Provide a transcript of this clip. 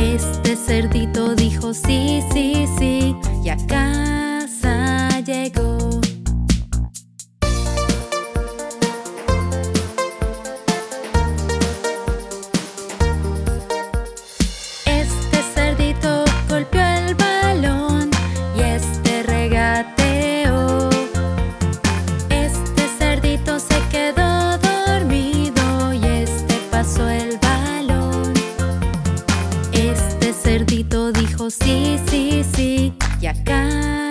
Este cerdito dijo sí, sí, sí, y a casa llegó. Este cerdito golpeó el balón y este regateó. Este cerdito se quedó dormido y este pasó el balón. Este cerdito dijo sí, sí, sí, y acá